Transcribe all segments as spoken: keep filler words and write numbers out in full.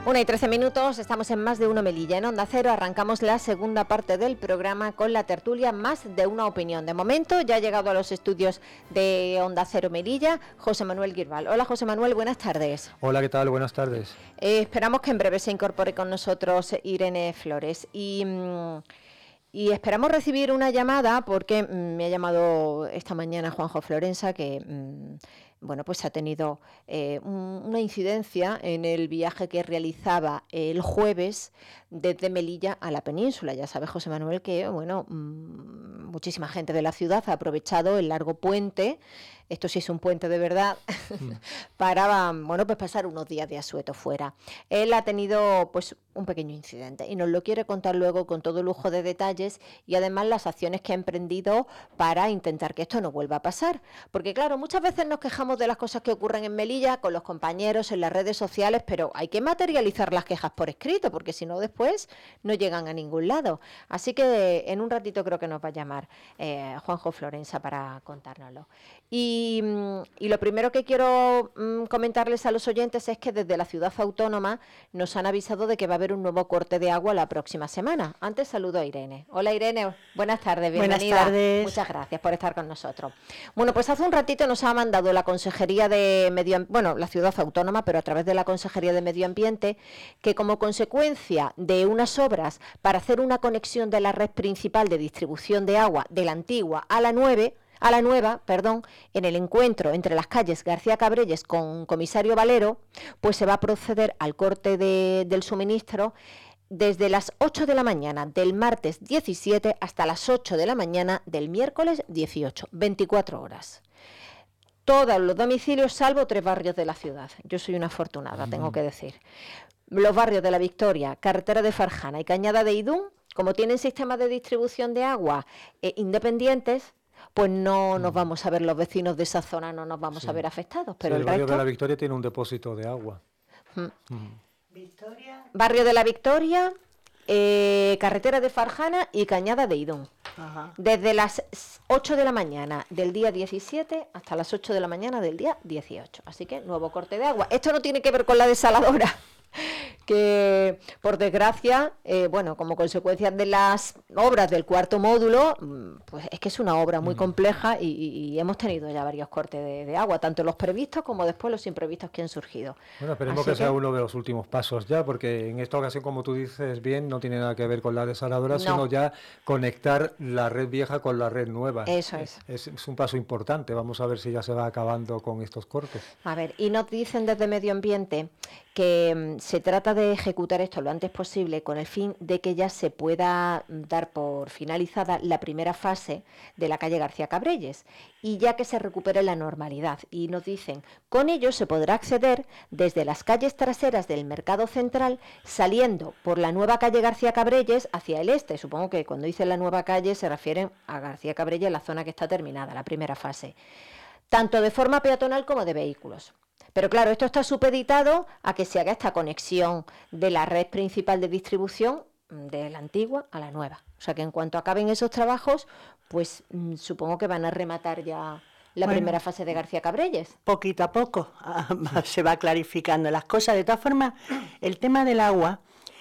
Una y trece minutos, estamos en Más de Uno Melilla, en Onda Cero. Arrancamos la segunda parte del programa con la tertulia Más de Una Opinión. De momento ya ha llegado a los estudios de Onda Cero Melilla José Manuel Guirbal. Hola José Manuel, buenas tardes. Hola, ¿qué tal? Buenas tardes. Eh, esperamos que en breve se incorpore con nosotros Irene Flores. Y... Mmm, Y esperamos recibir una llamada porque mmm, me ha llamado esta mañana Juanjo Florensa, que mmm, bueno, pues ha tenido eh, un, una incidencia en el viaje que realizaba el jueves desde Melilla a la península. Ya sabe José Manuel que bueno, mmm, muchísima gente de la ciudad ha aprovechado el largo puente, esto sí es un puente de verdad, mm. para bueno, pues pasar unos días de asueto fuera. Él ha tenido pues un pequeño incidente y nos lo quiere contar luego con todo lujo de detalles y además las acciones que ha emprendido para intentar que esto no vuelva a pasar. Porque claro, muchas veces nos quejamos de las cosas que ocurren en Melilla con los compañeros en las redes sociales, pero hay que materializar las quejas por escrito, porque si no después no llegan a ningún lado. Así que en un ratito creo que nos va a llamar eh, Juanjo Florensa para contárnoslo. Y, y lo primero que quiero mm, comentarles a los oyentes es que desde la ciudad autónoma nos han avisado de que va a haber un nuevo corte de agua la próxima semana. Antes saludo a Irene. Hola Irene, buenas tardes, bienvenida. Buenas tardes. Muchas gracias por estar con nosotros. Bueno, pues hace un ratito nos ha mandado la Consejería de Medio Ambiente, bueno, la ciudad autónoma, pero a través de la Consejería de Medio Ambiente, que como consecuencia de unas obras para hacer una conexión de la red principal de distribución de agua de la antigua a la nueve, a la nueva, perdón, en el encuentro entre las calles García Cabrelles con Comisario Valero, pues se va a proceder al corte de, del suministro desde las ocho de la mañana del martes diecisiete hasta las ocho de la mañana del miércoles dieciocho, veinticuatro horas. Todos los domicilios salvo tres barrios de la ciudad. Yo soy una afortunada, mm. tengo que decir. Los barrios de La Victoria, Carretera de Farjana y Cañada de Idún, como tienen sistemas de distribución de agua eh, independientes, pues no nos vamos a ver, los vecinos de esa zona no nos vamos sí. a ver afectados. Pero sí, el, el barrio resto... de La Victoria tiene un depósito de agua. Mm. Mm. Victoria. Barrio de La Victoria, eh, Carretera de Farjana y Cañada de Idún. Ajá. Desde las ocho de la mañana del día diecisiete hasta las ocho de la mañana del día dieciocho. Así que nuevo corte de agua. Esto no tiene que ver con la desaladora, que por desgracia, eh, bueno, como consecuencia de las obras del cuarto módulo, pues es que es una obra muy compleja y, y, y hemos tenido ya varios cortes de, de agua, tanto los previstos como después los imprevistos que han surgido. Bueno, esperemos Así que, que sea uno de los últimos pasos ya, porque en esta ocasión, como tú dices bien, no tiene nada que ver con la desaladora, no. sino ya conectar la red vieja con la red nueva. Eso es. es. Es un paso importante, vamos a ver si ya se va acabando con estos cortes. A ver, y nos dicen desde Medio Ambiente que um, se trata de ejecutar esto lo antes posible con el fin de que ya se pueda dar por finalizada la primera fase de la calle García Cabrelles y ya que se recupere la normalidad. Y nos dicen, con ello se podrá acceder desde las calles traseras del Mercado Central saliendo por la nueva calle García Cabrelles hacia el este. Supongo que cuando dicen la nueva calle se refieren a García Cabrelles, la zona que está terminada, la primera fase, tanto de forma peatonal como de vehículos. Pero claro, esto está supeditado a que se haga esta conexión de la red principal de distribución de la antigua a la nueva. O sea que en cuanto acaben esos trabajos, pues mmm, supongo que van a rematar ya la bueno, primera fase de García Cabrelles. Poquito a poco se va clarificando las cosas. De todas formas, el tema del agua,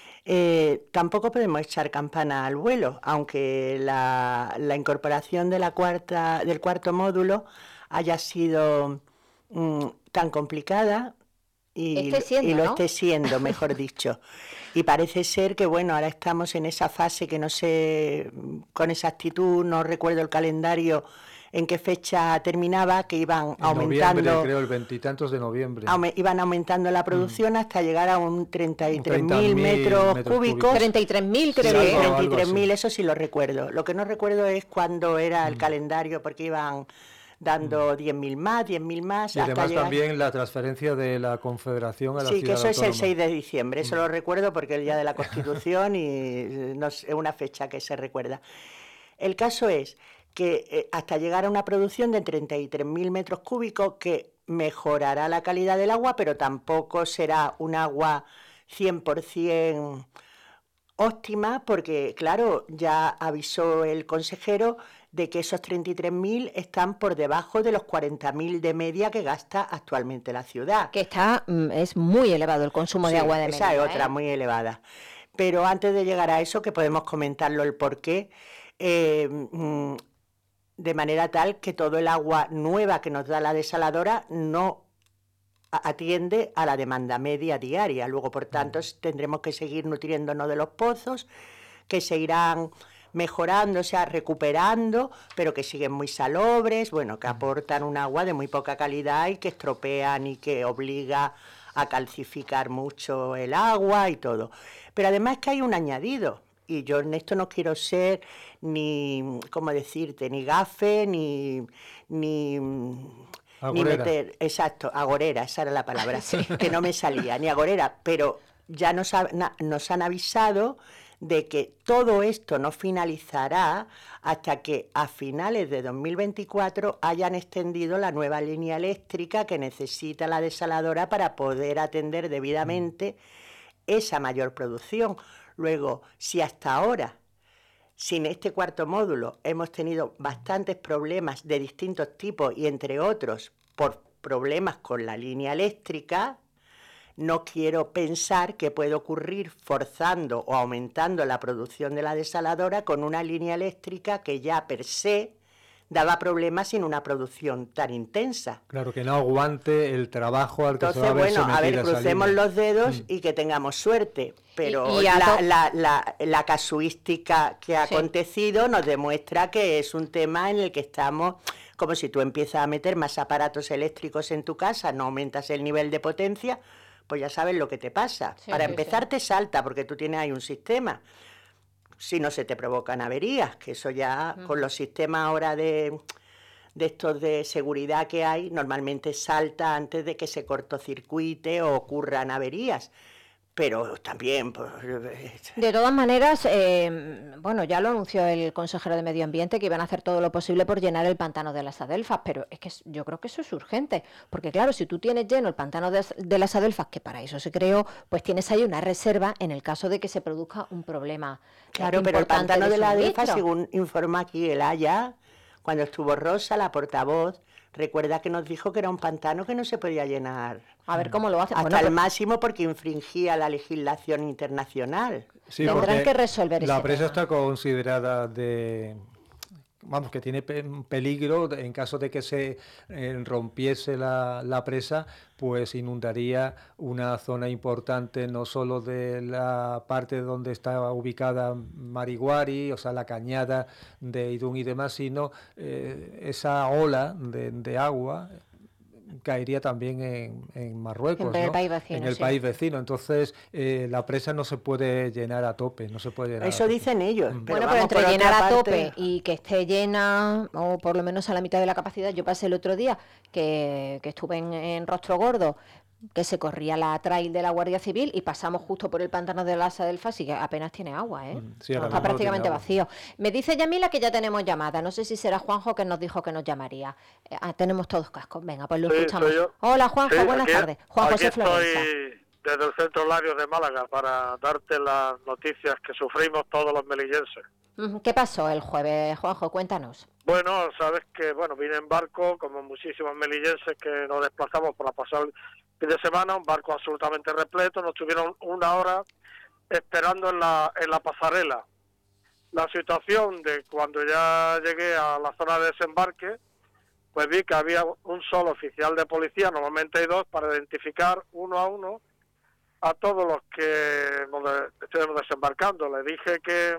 eh, tampoco podemos echar campana al vuelo, aunque la, la incorporación de la cuarta, del cuarto módulo haya sido mmm, tan complicada y, siendo, y lo ¿no? esté siendo, mejor dicho. Y parece ser que, bueno, ahora estamos en esa fase que no sé con exactitud, no recuerdo el calendario en qué fecha terminaba, que iban en aumentando... noviembre, creo, el veintitantos de noviembre. Aume, iban aumentando la producción mm. hasta llegar a un treinta y tres mil metros, metros cúbicos. treinta y tres mil creo sí, que treinta y tres mil, eso sí lo recuerdo. Lo que no recuerdo es cuándo era el mm. calendario, porque iban... dando diez mil más, diez mil más. Y hasta además llegar... también la transferencia de la Confederación a la sí, ciudad Sí, que eso autónoma. Es el seis de diciembre, eso mm. lo recuerdo porque es el día de la Constitución y no es una fecha que se recuerda. El caso es que eh, hasta llegar a una producción de treinta y tres mil metros cúbicos que mejorará la calidad del agua, pero tampoco será un agua cien por ciento óptima porque, claro, ya avisó el consejero de que esos treinta y tres mil están por debajo de los cuarenta mil de media que gasta actualmente la ciudad. Que está, es muy elevado el consumo sí, de agua de esa Mérida. es otra, ¿eh? muy elevada. Pero antes de llegar a eso, que podemos comentarlo el porqué, eh, de manera tal que todo el agua nueva que nos da la desaladora no atiende a la demanda media diaria. Luego, por tanto, tendremos que seguir nutriéndonos de los pozos, que se irán mejorando, o sea, recuperando, pero que siguen muy salobres, bueno, que aportan un agua de muy poca calidad y que estropean y que obliga a calcificar mucho el agua y todo. Pero además que hay un añadido, y yo en esto no quiero ser ni, ¿cómo decirte?, ni gafe, ni... ni Agorera. Ni meter, exacto, agorera, esa era la palabra, sí. que no me salía, ni agorera, pero ya nos, ha, na, nos han avisado de que todo esto no finalizará hasta que a finales de dos mil veinticuatro hayan extendido la nueva línea eléctrica que necesita la desaladora para poder atender debidamente esa mayor producción. Luego, si hasta ahora, sin este cuarto módulo, hemos tenido bastantes problemas de distintos tipos y entre otros por problemas con la línea eléctrica, no quiero pensar que puede ocurrir forzando o aumentando la producción de la desaladora con una línea eléctrica que ya per se daba problemas sin una producción tan intensa. Claro, que no aguante el trabajo al que Entonces, se va a ver bueno, a ver, crucemos línea. los dedos mm. y que tengamos suerte. Pero y, y la, la, la, la casuística que ha sí. acontecido nos demuestra que es un tema en el que estamos, como si tú empiezas a meter más aparatos eléctricos en tu casa, no aumentas el nivel de potencia, pues ya sabes lo que te pasa. Sí, Para sí, empezar sí. te salta porque tú tienes ahí un sistema. Si no se te provocan averías, que eso ya uh-huh. con los sistemas ahora de, de estos de seguridad que hay, normalmente salta antes de que se cortocircuite o ocurran averías. Pero también... Pues... De todas maneras, eh, bueno, ya lo anunció el consejero de Medio Ambiente que iban a hacer todo lo posible por llenar el pantano de las Adelfas, pero es que yo creo que eso es urgente, porque claro, si tú tienes lleno el pantano de, de las Adelfas, que para eso se creó, pues tienes ahí una reserva en el caso de que se produzca un problema. Claro, pero el pantano de, de las Adelfas, según informa aquí el Haya, cuando estuvo Rosa, la portavoz, recuerda que nos dijo que era un pantano que no se podía llenar. A ver cómo lo hace. Hasta bueno, el máximo porque infringía la legislación internacional. Sí, tendrán que resolver la ese presa tema. está considerada de... Vamos, que tiene peligro en caso de que se eh, rompiese la, la presa, pues inundaría una zona importante, no solo de la parte donde está ubicada Mariguari, o sea, la cañada de Idún y demás, sino eh, esa ola de, de agua caería también en, en Marruecos, en el, ¿no? país, vecino, en el sí. país vecino. Entonces, eh, la presa no se puede llenar a tope, no se puede llenar Eso a tope. dicen ellos. Mm. Pero bueno, pero entre por llenar a parte... tope y que esté llena, o por lo menos a la mitad de la capacidad, yo pasé el otro día que, que estuve en, en Rostro Gordo, que se corría la trail de la Guardia Civil y pasamos justo por el pantano de las Adelfas y que apenas tiene agua, ¿eh? Sí, no, está prácticamente no vacío. Me dice Yamila que ya tenemos llamada, no sé si será Juanjo que nos dijo que nos llamaría. Eh, ah, tenemos todos cascos, venga, pues lo sí, escuchamos. Hola Juanjo, sí, buenas aquí, tardes. Juan José aquí Florensa. Estoy desde el Centro Larios de Málaga para darte las noticias que sufrimos todos los melillenses. ¿Qué pasó el jueves, Juanjo? Cuéntanos. Bueno, sabes que bueno vine en barco, como muchísimos melillenses que nos desplazamos para pasar el fin de semana, un barco absolutamente repleto, nos tuvieron una hora esperando en la, en la pasarela. La situación de cuando ya llegué a la zona de desembarque, pues vi que había un solo oficial de policía, normalmente hay dos, para identificar uno a uno a todos los que nos de, estuvimos desembarcando. Le dije que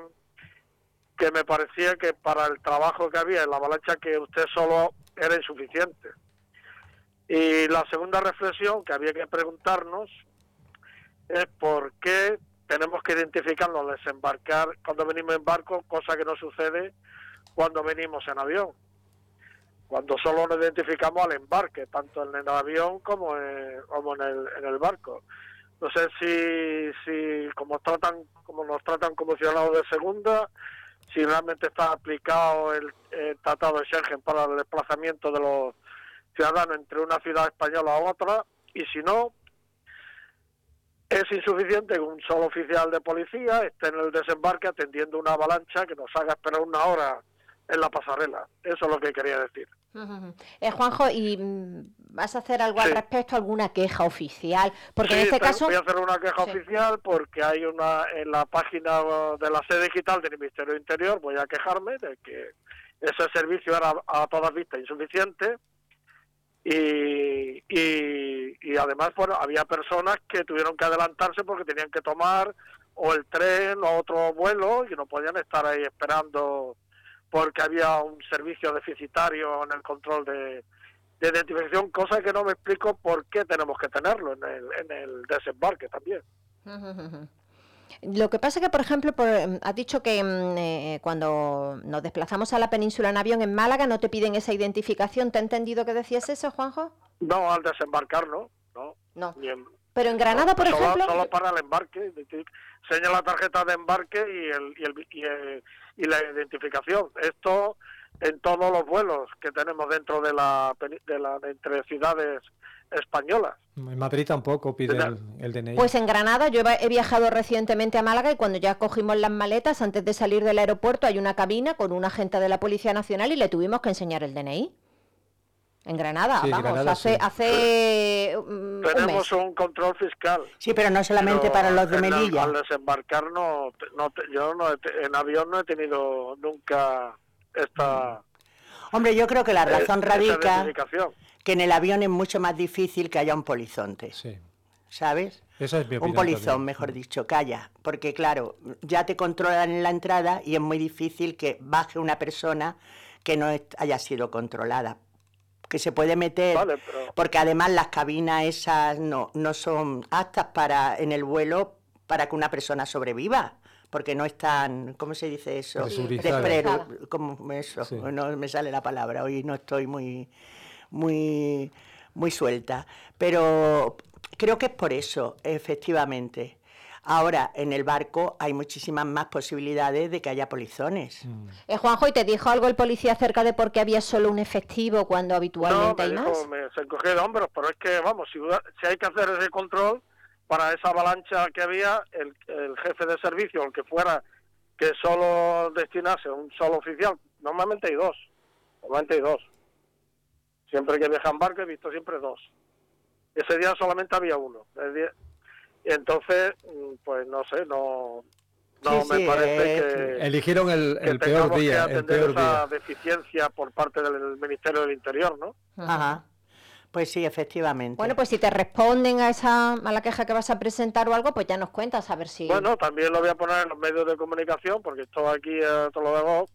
que me parecía que para el trabajo que había en la avalancha que usted solo era insuficiente. Y la segunda reflexión que había que preguntarnos es por qué tenemos que identificarnos al desembarcar cuando venimos en barco, cosa que no sucede cuando venimos en avión. Cuando solo nos identificamos al embarque, tanto en el avión como en, como en, el, en el barco. No sé si, si como tratan, como nos tratan como ciudadanos de segunda, si realmente está aplicado el, el Tratado de Schengen para el desplazamiento de los ciudadanos entre una ciudad española a otra, y si no, es insuficiente que un solo oficial de policía esté en el desembarque atendiendo una avalancha que nos haga esperar una hora en la pasarela. Eso es lo que quería decir. Uh-huh. Eh, Juanjo, ¿y mm, vas a hacer algo Sí. al respecto, alguna queja oficial? Porque Sí, en este te- caso... voy a hacer una queja Sí. oficial porque hay una en la página de la sede digital del Ministerio del Interior, voy a quejarme de que ese servicio era a todas vistas insuficiente y, y, y además bueno, había personas que tuvieron que adelantarse porque tenían que tomar o el tren o otro vuelo y no podían estar ahí esperando porque había un servicio deficitario en el control de, de identificación, cosa que no me explico por qué tenemos que tenerlo en el, en el desembarque también. Uh-huh. Lo que pasa que, por ejemplo, por, eh, has dicho que mm, eh, cuando nos desplazamos a la península en avión en Málaga no te piden esa identificación. ¿Te he entendido que decías eso, Juanjo? No, al desembarcar no, no. No. Ni en- Pero en Granada, no, por solo, ejemplo... solo para el embarque, enseña la tarjeta de embarque y, el, y, el, y, el, y la identificación. Esto en todos los vuelos que tenemos dentro de la, peni- de la de entre ciudades españolas. En Madrid tampoco pide Mira, el, el D N I. Pues en Granada, yo he he viajado recientemente a Málaga y cuando ya cogimos las maletas, antes de salir del aeropuerto, hay una cabina con un agente de la Policía Nacional y le tuvimos que enseñar el D N I. En Granada, Sí, vamos, Granada, hace, sí. hace um, un mes. Tenemos un control fiscal. Sí, pero no solamente pero para los de en el- Melilla. al desembarcar no, no te- yo no he te- en avión no he tenido nunca esta Hombre, yo creo que la eh, razón esa radica identificación. que en el avión es mucho más difícil que haya un polizonte, Sí, ¿sabes? esa es mi opinión Un polizón, también. mejor dicho, calla, porque claro, ya te controlan en la entrada y es muy difícil que baje una persona que no est- haya sido controlada, que se puede meter, Vale, pero- porque además las cabinas esas no, no son aptas para en el vuelo para que una persona sobreviva, porque no están, ¿cómo se dice eso? Presurizadas. Despre- como eso, Sí. no me sale la palabra, hoy no estoy muy, muy, muy suelta, pero creo que es por eso, efectivamente. Ahora, en el barco hay muchísimas más posibilidades de que haya polizones. Mm. Eh, Juanjo, ¿y te dijo algo el policía acerca de por qué había solo un efectivo cuando No, habitualmente me hay dijo, más? me, se encogió de hombros, pero es que, vamos, si, hubiera- si hay que hacer ese control, para esa avalancha que había, el, el jefe de servicio, el que fuera, que solo destinase un solo oficial, normalmente hay dos, normalmente hay dos. Siempre que viaja en barco he visto siempre dos. Ese día solamente había uno. El día- y entonces, mm, pues no sé, no, no Sí, me sí, parece eh, que... Eligieron el, que el peor tengamos que día, el atender peor esa día. deficiencia por parte del Ministerio del Interior, ¿no? Ajá. Pues sí, efectivamente. Bueno, pues si te responden a esa a la queja que vas a presentar o algo, pues ya nos cuentas a ver si... Bueno, también lo voy a poner en los medios de comunicación, porque estoy aquí, eh, te lo digo,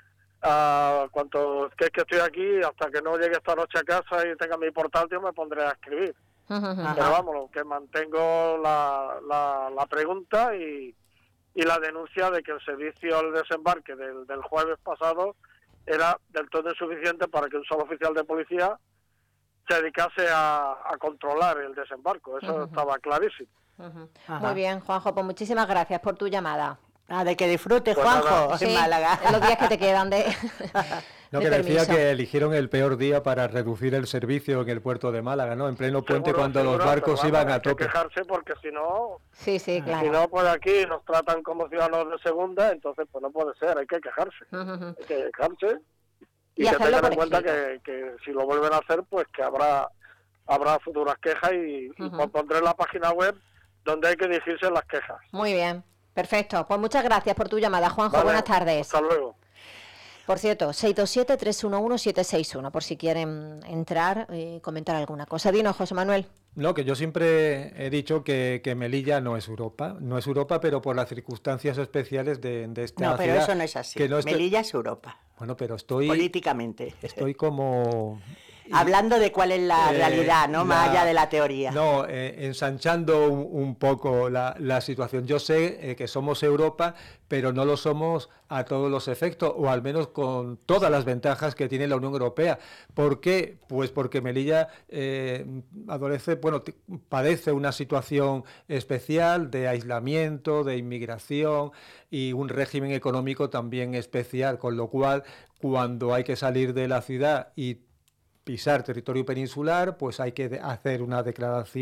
a cuanto que es que estoy aquí, hasta que no llegue esta noche a casa y tenga mi portátil, me pondré a escribir. Ujú, ujú. Ajá. Pero vamos, lo que mantengo la, la, la pregunta y, y la denuncia de que el servicio al desembarque del, del jueves pasado era del todo insuficiente para que un solo oficial de policía se dedicase a, a controlar el desembarco. Eso Ujú. estaba clarísimo. Ujú. Ajá. Muy bien, Juanjo, pues muchísimas gracias por tu llamada. Ah, de que disfrutes, Pues Juanjo, nada. en Sí, Málaga. en los días que te quedan de, No, de que decía permiso. que eligieron el peor día para reducir el servicio en el puerto de Málaga, ¿no? En pleno puente, Seguro, cuando los seguro, barcos pero vamos, iban a hay que tope. quejarse porque si no, Sí, sí, si claro. no, pues aquí nos tratan como ciudadanos de segunda, entonces pues no puede ser, hay que quejarse. Ujú, ujú. Hay que quejarse Y y, que hacerlo tengan por en cuenta escrito. que, que si lo vuelven a hacer, pues que habrá habrá futuras quejas y, y Ujú. pondré en la página web donde hay que dirigirse las quejas. Muy bien, perfecto. Pues muchas gracias por tu llamada, Juanjo. Vale, Buenas tardes. Hasta luego. Por cierto, seis dos siete, tres uno uno, siete seis uno, por si quieren entrar y comentar alguna cosa. Dinos, José Manuel. No, que yo siempre he dicho que, que Melilla no es Europa, no es Europa, pero por las circunstancias especiales de, de esta No, pero ciudad, eso no es así. que no esté- Melilla es Europa, Bueno, pero estoy, políticamente. estoy como... Hablando de cuál es la Eh, realidad, ¿no? Más la- allá de la teoría. No, eh, ensanchando un, un poco la, la situación. Yo sé eh, que somos Europa, pero no lo somos a todos los efectos, o al menos con todas las ventajas que tiene la Unión Europea. ¿Por qué? Pues porque Melilla eh, adolece, bueno, t- padece una situación especial de aislamiento, de inmigración y un régimen económico también especial, con lo cual cuando hay que salir de la ciudad y pisar territorio peninsular, pues hay que de- hacer una declaración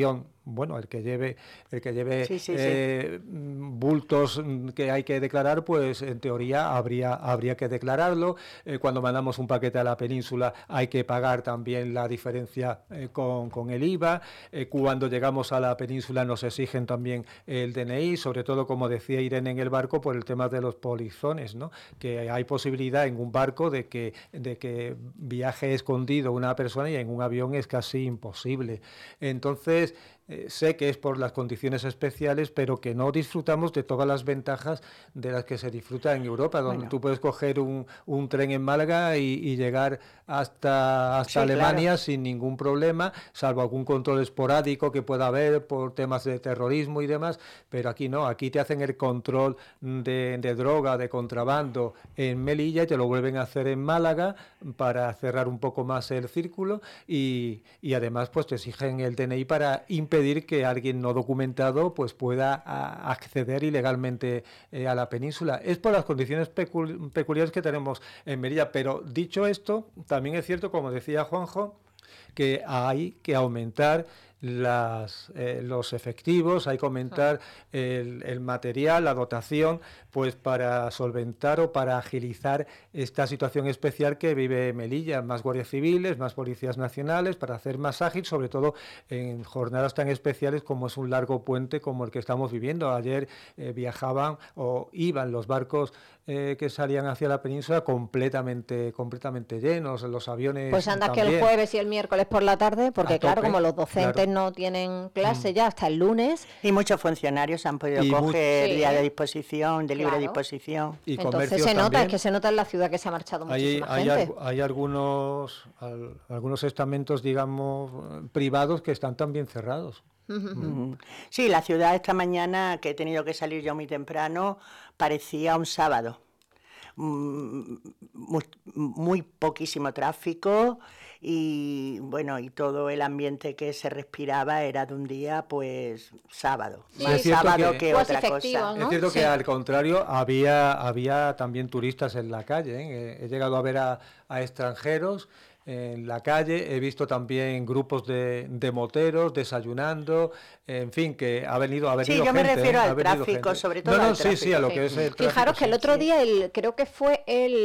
bueno, el que lleve, el que lleve sí, sí, eh, sí. bultos que hay que declarar, pues en teoría habría, habría que declararlo. Eh, cuando mandamos un paquete a la península hay que pagar también la diferencia eh, con, con el I V A. Eh, cuando llegamos a la península nos exigen también el D N I, sobre todo, como decía Irene, en el barco, por el tema de los polizones, ¿no? Que hay posibilidad en un barco de que, de que viaje escondido una persona, y en un avión es casi imposible. Entonces, eh, sé que es por las condiciones especiales, pero que no disfrutamos de todas las ventajas de las que se disfruta en Europa, donde bueno. tú puedes coger un, un tren en Málaga y, y llegar hasta, hasta sí, Alemania claro. sin ningún problema, salvo algún control esporádico que pueda haber por temas de terrorismo y demás, pero aquí no, aquí te hacen el control de, de droga, de contrabando en Melilla, y te lo vuelven a hacer en Málaga para cerrar un poco más el círculo, y, y además pues te exigen el D N I para impedir pedir que alguien no documentado pues pueda a, acceder ilegalmente eh, a la península. Es por las condiciones pecul peculiares que tenemos en Melilla, pero dicho esto, también es cierto, como decía Juanjo, que hay que aumentar las, eh, los efectivos, hay que aumentar el, el material, la dotación, pues para solventar o para agilizar esta situación especial que vive Melilla. Más guardias civiles, más policías nacionales, para hacer más ágil, sobre todo en jornadas tan especiales como es un largo puente como el que estamos viviendo. Ayer eh, viajaban o iban los barcos eh, que salían hacia la península completamente, completamente llenos, los aviones Pues anda también. Que el jueves y el miércoles por la tarde, porque A claro, tope, como los docentes claro. no tienen clase ya hasta el lunes. Y muchos funcionarios han podido y coger sí. día de disposición, de libre Claro. disposición. Y entonces se nota, también. es que se nota en la ciudad que se ha marchado muchísima hay, gente. Hay, hay algunos, al, algunos estamentos, digamos, privados que están también cerrados. Uh-huh. Sí, la ciudad esta mañana, que he tenido que salir yo muy temprano, parecía un sábado. Muy, muy poquísimo tráfico y bueno, y todo el ambiente que se respiraba era de un día pues sábado, sí, más sábado que, que pues otra efectivo, cosa. ¿no? Es cierto sí. que al contrario había, había también turistas en la calle, ¿eh? He llegado a ver a, a extranjeros en la calle, he visto también grupos de, de moteros desayunando, en fin, que ha venido, ha venido Sí, yo gente, me refiero ¿eh? al tráfico, sobre todo no, no, al sí, tráfico. sí, a lo sí. que es el tráfico. Fijaros que el sí. otro sí. día, el, creo que fue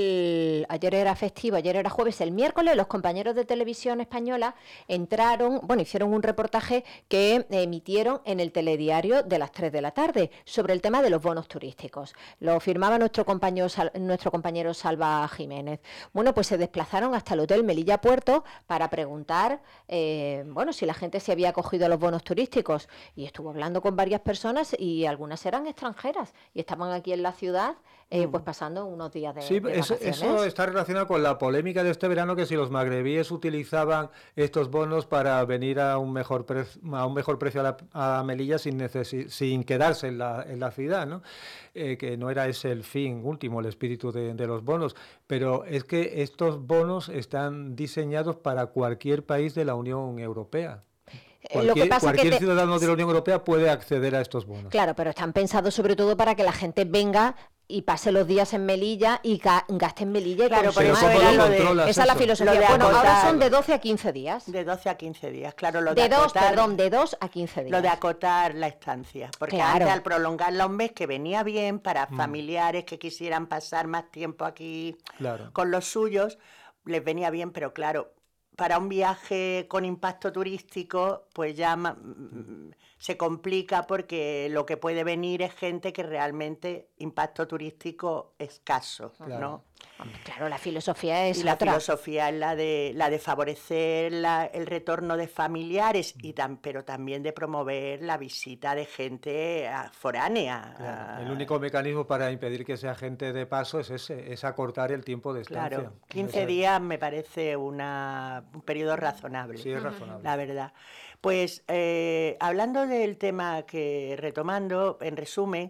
el, ayer era festivo, ayer era jueves, el miércoles los compañeros de Televisión Española entraron, bueno, hicieron un reportaje que emitieron en el telediario de las tres de la tarde sobre el tema de los bonos turísticos. Lo firmaba nuestro compañero, nuestro compañero Salva Jiménez. Bueno, pues se desplazaron hasta el Hotel Melilla Puerto para preguntar, eh, bueno, si la gente se había acogido a los bonos turísticos, y estuvo hablando con varias personas y algunas eran extranjeras y estaban aquí en la ciudad eh, pues pasando unos días de, sí, de eso, vacaciones. Eso está relacionado con la polémica de este verano, que si los magrebíes utilizaban estos bonos para venir a un mejor, pre a un mejor precio a, la, a Melilla sin, sin quedarse en la, en la ciudad, ¿no? Eh, que no era ese el fin último, el espíritu de, de los bonos, pero es que estos bonos están diseñados para cualquier país de la Unión Europea. Cualquier, Lo que pasa cualquier que te... ciudadano de la Unión Europea puede acceder a estos bonos. Claro, pero están pensados sobre todo para que la gente venga y pase los días en Melilla y gaste en Melilla. Y claro, por eso era lo de, esa es la filosofía. De bueno, acotar, ahora son de doce a quince días. De doce a quince días, claro. Lo de, de acotar, dos, perdón, de dos a quince días. Lo de acotar la estancia. Porque claro. antes, al prolongarla un mes, que venía bien para mm. familiares que quisieran pasar más tiempo aquí claro. con los suyos, les venía bien, pero claro, para un viaje con impacto turístico, pues ya mm, se complica, porque lo que puede venir es gente que realmente impacto turístico escaso, claro. ¿no? Claro, la filosofía es y la otra. filosofía es la de la de favorecer la, el retorno de familiares, y tam, pero también de promover la visita de gente a, foránea. Claro. El único mecanismo para impedir que sea gente de paso es ese, es acortar el tiempo de estancia. Claro, quince días me parece una, un periodo razonable. Sí, es razonable. La verdad. Pues eh, hablando del tema que retomando, en resumen,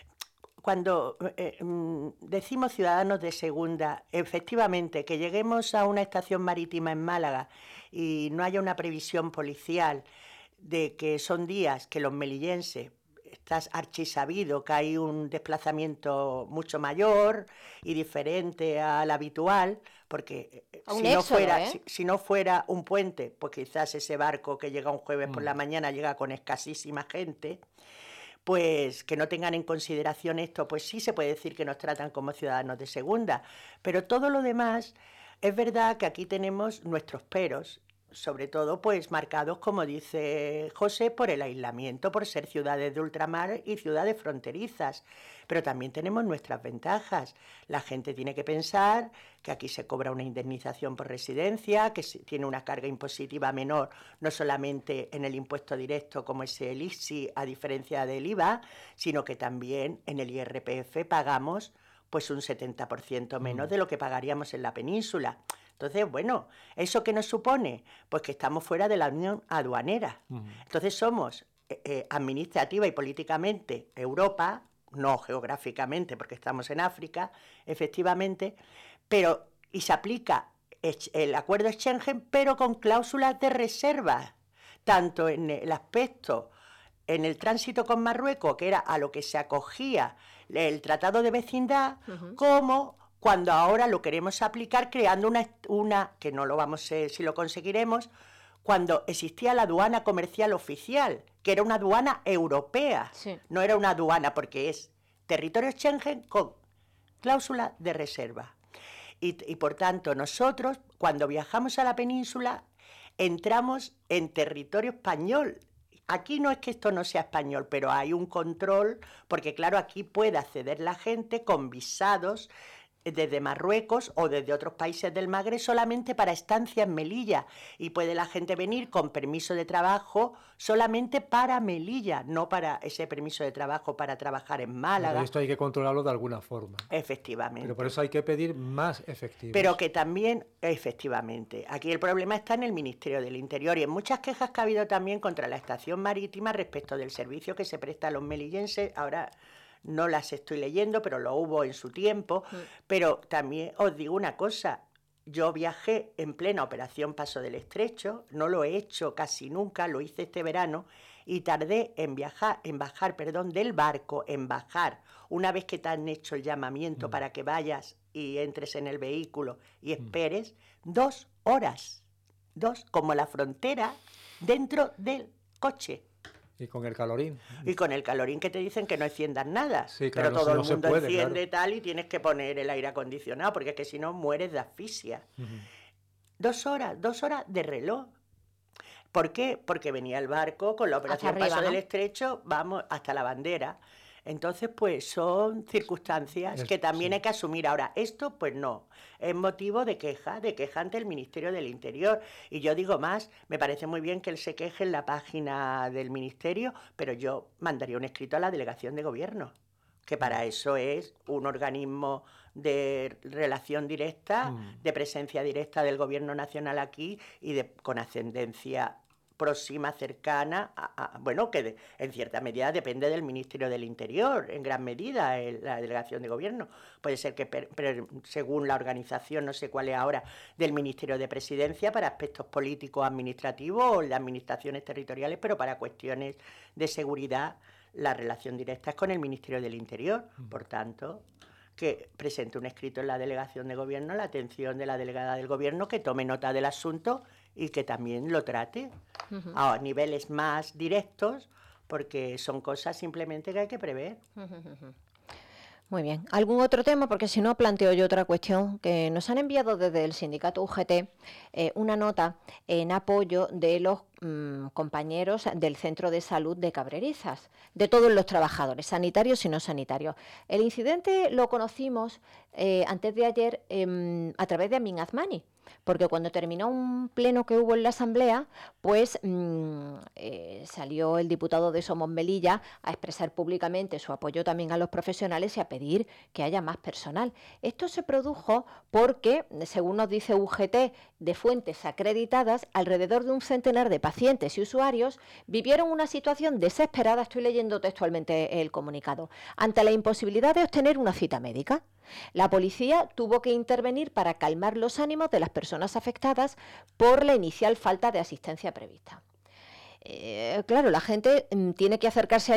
cuando eh, decimos ciudadanos de segunda, efectivamente, que lleguemos a una estación marítima en Málaga y no haya una previsión policial de que son días que los melillenses está archisabido que hay un desplazamiento mucho mayor y diferente al habitual, porque un si, éxodo, no fuera, ¿eh? si, si no fuera un puente, pues quizás ese barco que llega un jueves mm. por la mañana llega con escasísima gente, pues que no tengan en consideración esto, pues sí se puede decir que nos tratan como ciudadanos de segunda, pero todo lo demás, es verdad que aquí tenemos nuestros peros, sobre todo pues marcados, como dice José, por el aislamiento, por ser ciudades de ultramar y ciudades fronterizas, pero también tenemos nuestras ventajas. La gente tiene que pensar que aquí se cobra una indemnización por residencia, que tiene una carga impositiva menor, no solamente en el impuesto directo como es el I S I, a diferencia del I V A, sino que también en el I R P F pagamos pues un setenta por ciento menos mm. de lo que pagaríamos en la península. Entonces, bueno, ¿eso qué nos supone? Pues que estamos fuera de la Unión Aduanera. Uh-huh. Entonces somos eh, eh, administrativa y políticamente Europa, no geográficamente porque estamos en África, efectivamente, pero y se aplica el acuerdo Schengen, pero con cláusulas de reserva, tanto en el aspecto, en el tránsito con Marruecos, que era a lo que se acogía el Tratado de Vecindad, uh-huh. como cuando ahora lo queremos aplicar creando una, una que no lo vamos a, si lo conseguiremos, cuando existía la aduana comercial oficial, que era una aduana europea, sí. no era una aduana porque es territorio Schengen con cláusula de reserva. Y, y por tanto nosotros cuando viajamos a la península entramos en territorio español. Aquí no es que esto no sea español, pero hay un control, porque claro, aquí puede acceder la gente con visados desde Marruecos o desde otros países del Magreb solamente para estancia en Melilla, y puede la gente venir con permiso de trabajo solamente para Melilla, no para ese permiso de trabajo para trabajar en Málaga. Pero esto hay que controlarlo de alguna forma. Efectivamente. Pero por eso hay que pedir más efectivos. Pero que también, efectivamente, aquí el problema está en el Ministerio del Interior y en muchas quejas que ha habido también contra la estación marítima respecto del servicio que se presta a los melillenses. Ahora no las estoy leyendo, pero lo hubo en su tiempo. Mm. Pero también os digo una cosa, yo viajé en plena operación Paso del Estrecho, no lo he hecho casi nunca, lo hice este verano, y tardé en viajar, en bajar, perdón, del barco, en bajar, una vez que te han hecho el llamamiento mm. para que vayas y entres en el vehículo y esperes, mm. dos horas, dos, como la frontera, dentro del coche. Y con el calorín. Y con el calorín que te dicen que no enciendas nada. Sí, claro, pero todo no el mundo puede, enciende claro. tal y tienes que poner el aire acondicionado, porque es que si no mueres de asfixia. Uh-huh. Dos horas, dos horas de reloj. ¿Por qué? Porque venía el barco con la operación arriba, Paso ¿no? del Estrecho, vamos, hasta la bandera. Entonces, pues son circunstancias es, que también sí. hay que asumir. Ahora, esto, pues no, es motivo de queja, de queja ante el Ministerio del Interior. Y yo digo más, me parece muy bien que él se queje en la página del Ministerio, pero yo mandaría un escrito a la Delegación de Gobierno, que para eso es un organismo de relación directa, mm. de presencia directa del Gobierno Nacional aquí y de, con ascendencia próxima, cercana, a, a, bueno, que de, en cierta medida depende del Ministerio del Interior, en gran medida, el, la Delegación de Gobierno. Puede ser que, per, per, según la organización, no sé cuál es ahora, del Ministerio de Presidencia, para aspectos políticos, administrativos o de administraciones territoriales, pero para cuestiones de seguridad, la relación directa es con el Ministerio del Interior. Por tanto, que presente un escrito en la Delegación de Gobierno a la atención de la delegada del Gobierno, que tome nota del asunto y que también lo trate uh-huh. a niveles más directos, porque son cosas simplemente que hay que prever. Uh-huh. Muy bien. ¿Algún otro tema? Porque si no, planteo yo otra cuestión, que nos han enviado desde el sindicato U G T eh, una nota en apoyo de los mmm, compañeros del Centro de Salud de Cabrerizas, de todos los trabajadores, sanitarios y no sanitarios. El incidente lo conocimos eh, antes de ayer eh, a través de Amin Azmani, porque cuando terminó un pleno que hubo en la Asamblea, pues mmm, eh, salió el diputado de Somos Melilla a expresar públicamente su apoyo también a los profesionales y a pedir que haya más personal. Esto se produjo porque, según nos dice U G T, de fuentes acreditadas, alrededor de un centenar de pacientes y usuarios vivieron una situación desesperada, estoy leyendo textualmente el comunicado, ante la imposibilidad de obtener una cita médica. La policía tuvo que intervenir para calmar los ánimos de las personas afectadas por la inicial falta de asistencia prevista. Eh, claro, la gente mm, tiene que acercarse allí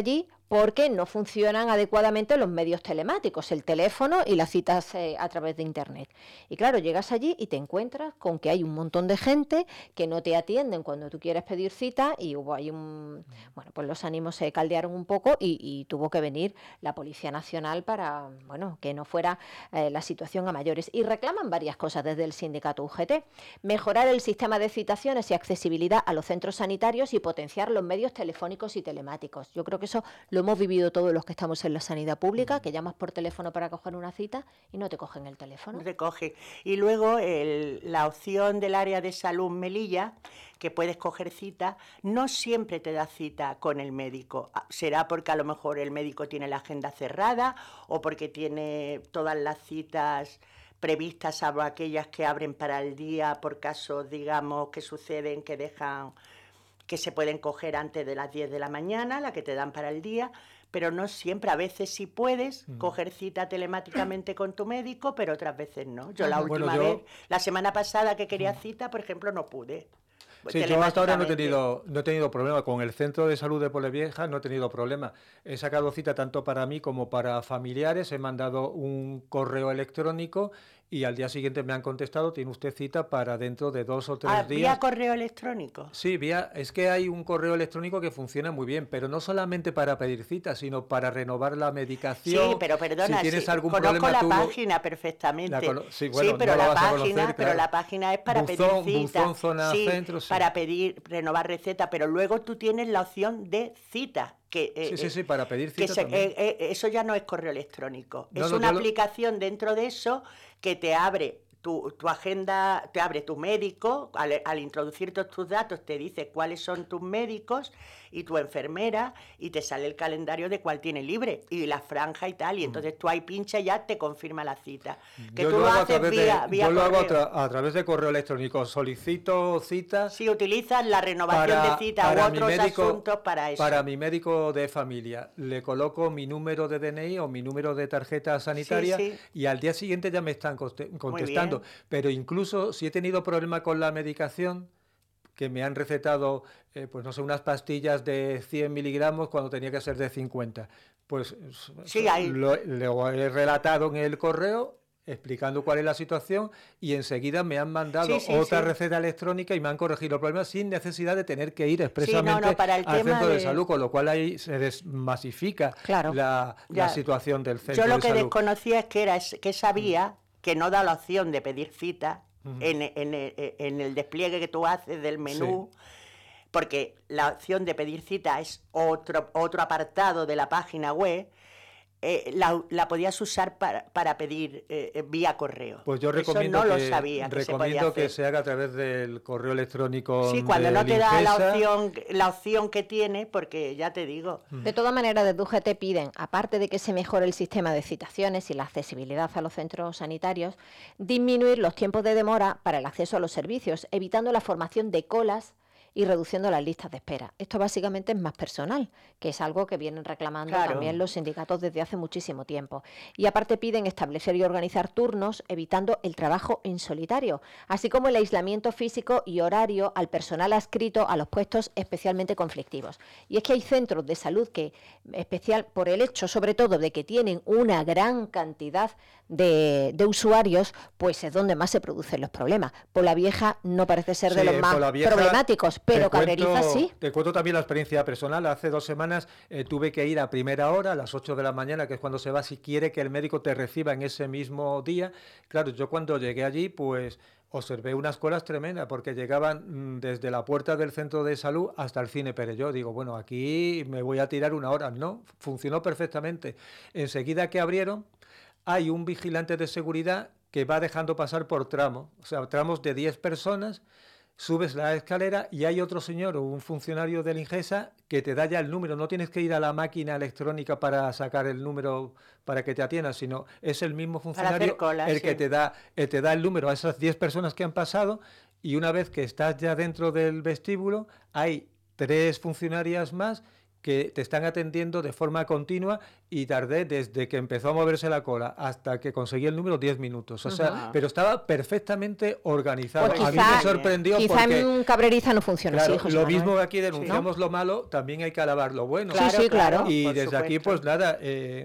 porque no funcionan adecuadamente los medios telemáticos, el teléfono y las citas eh, a través de Internet. Y claro, llegas allí y te encuentras con que hay un montón de gente que no te atienden cuando tú quieres pedir cita y hubo ahí un... Bueno, pues los ánimos se caldearon un poco y, y tuvo que venir la Policía Nacional para, bueno, que no fuera eh, la situación a mayores. Y reclaman varias cosas desde el sindicato U G T. Mejorar el sistema de citaciones y accesibilidad a los centros sanitarios y potenciar los medios telefónicos y telemáticos. Yo creo que eso lo hemos vivido todos los que estamos en la sanidad pública, que llamas por teléfono para coger una cita y no te cogen el teléfono. No te coge. Y luego el, la opción del área de salud Melilla, que puedes coger cita, no siempre te da cita con el médico. Será porque a lo mejor el médico tiene la agenda cerrada o porque tiene todas las citas previstas, salvo aquellas que abren para el día por casos, digamos, que suceden, que dejan, que se pueden coger antes de las diez de la mañana, la que te dan para el día, pero no siempre. A veces sí puedes mm. coger cita telemáticamente con tu médico, pero otras veces no. Yo la última bueno, yo... vez, la semana pasada que quería cita, por ejemplo, no pude. Sí, yo hasta ahora no he tenido no he tenido problema con el centro de salud de Pollevieja, no he tenido problema. He sacado cita tanto para mí como para familiares, he mandado un correo electrónico y al día siguiente me han contestado, tiene usted cita para dentro de dos o tres ah, días. ¿Vía correo electrónico? Sí, vía, es que hay un correo electrónico que funciona muy bien, pero no solamente para pedir cita, sino para renovar la medicación. Sí, pero perdona, si tienes sí, algún conozco problema, la tú... página perfectamente. La cono... sí, bueno, sí, pero no la la página, conocer, claro. pero la página es para buzón, pedir cita. Buzón, zona sí, centro, sí. Para pedir, renovar receta, pero luego tú tienes la opción de cita. Que, eh, sí, sí, sí, para pedir cita se, también. Eh, eh, eso ya no es correo electrónico, No, es no, una lo... aplicación dentro de eso que te abre tu, tu agenda, te abre tu médico, al, al introducir todos tus datos te dice cuáles son tus médicos y tu enfermera y te sale el calendario de cuál tiene libre y la franja y tal, y entonces tú ahí pinchas y ya te confirma la cita. Que yo tú lo, lo hago haces a través vía, de, vía yo lo hago a, correo. tra a través de correo electrónico, solicito cita. Si utilizas la renovación para, de cita u otros médico, asuntos para eso. Para mi médico de familia, le coloco mi número de D N I o mi número de tarjeta sanitaria sí, sí. y al día siguiente ya me están contestando. Pero incluso si he tenido problema con la medicación, que me han recetado, eh, pues no sé, unas pastillas de cien miligramos cuando tenía que ser de cincuenta. Pues sí, hay... lo, lo he relatado en el correo explicando cuál es la situación y enseguida me han mandado sí, sí, otra sí. receta electrónica y me han corregido el problema sin necesidad de tener que ir expresamente sí, no, no, para el al centro de... de salud, con lo cual ahí se desmasifica claro, la, la situación del centro de salud. Yo lo que desconocía es que, era, que sabía que no da la opción de pedir cita uh-huh. en, en, en, en el despliegue que tú haces del menú, sí. porque la opción de pedir cita es otro, otro apartado de la página web. Eh, la, la podías usar para, para pedir eh, vía correo. Pues yo recomiendo, Eso no que, lo sabía, que recomiendo se que se haga a través del correo electrónico. Sí, cuando de no te da la Ingesa. opción, la opción que tiene, porque ya te digo. De todas maneras, desde U G T piden, aparte de que se mejore el sistema de citaciones y la accesibilidad a los centros sanitarios, disminuir los tiempos de demora para el acceso a los servicios, evitando la formación de colas y reduciendo las listas de espera. Esto básicamente es más personal, que es algo que vienen reclamando claro. también los sindicatos desde hace muchísimo tiempo. Y aparte piden establecer y organizar turnos, evitando el trabajo en solitario, así como el aislamiento físico y horario al personal adscrito a los puestos especialmente conflictivos. Y es que hay centros de salud que, especial por el hecho sobre todo de que tienen una gran cantidad de, de usuarios, pues es donde más se producen los problemas. Pollevieja no parece ser sí, de los más problemáticos, pero Cabreriza sí. Te cuento también la experiencia personal. Hace dos semanas eh, tuve que ir a primera hora, a las ocho de la mañana, que es cuando se va, si quiere que el médico te reciba en ese mismo día. Claro, yo cuando llegué allí, pues observé unas colas tremendas, porque llegaban mmm, desde la puerta del centro de salud hasta el Cine Perelló. Digo, bueno, aquí me voy a tirar una hora. No, funcionó perfectamente. Enseguida que abrieron, hay un vigilante de seguridad que va dejando pasar por tramos, o sea, tramos de diez personas. Subes la escalera y hay otro señor o un funcionario del Ingesa que te da ya el número. No tienes que ir a la máquina electrónica para sacar el número para que te atiendan, sino es el mismo funcionario cola, el sí. que te da, eh, te da el número a esas diez personas que han pasado, y una vez que estás ya dentro del vestíbulo hay tres funcionarias más que te están atendiendo de forma continua y tardé desde que empezó a moverse la cola hasta que conseguí el número diez minutos. O sea, Ajá. pero estaba perfectamente organizado. Pues a mí quizá- me sorprendió Quizá porque... en Cabreriza no funciona Claro, así, José lo Manuel. mismo que aquí denunciamos lo malo, también hay que alabar lo bueno. Sí, sí, claro. Y por desde aquí, supuesto. pues nada, eh,